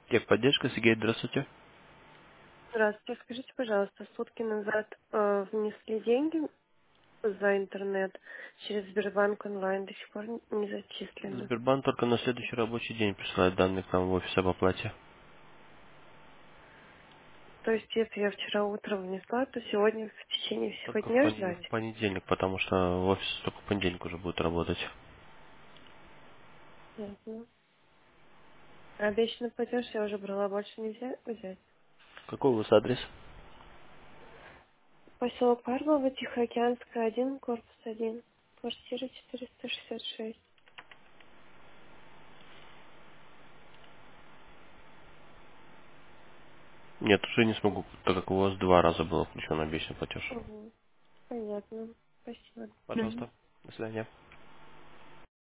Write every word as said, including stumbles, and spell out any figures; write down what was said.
Техподдержка, Сергей, здравствуйте. Здравствуйте. Скажите, пожалуйста, сутки назад э, внесли деньги за интернет через Сбербанк онлайн, до сих пор н- не зачислены. Сбербанк только на следующий рабочий день присылает данные к нам в офис об оплате. То есть, если я вчера утром внесла, то сегодня в течение всего Только в, дня пони- в ждать? понедельник, потому что офис только в понедельник уже будет работать. Ясно. А обещанный платеж я уже брала, больше нельзя взять. Какой у вас адрес? Поселок Парлово, Тихоокеанская, один, корпус один, квартира четыреста шестьдесят шесть. Нет, уже не смогу, так как у вас два раза был включен обещанный платеж. Угу. Понятно. Спасибо. Пожалуйста. До свидания.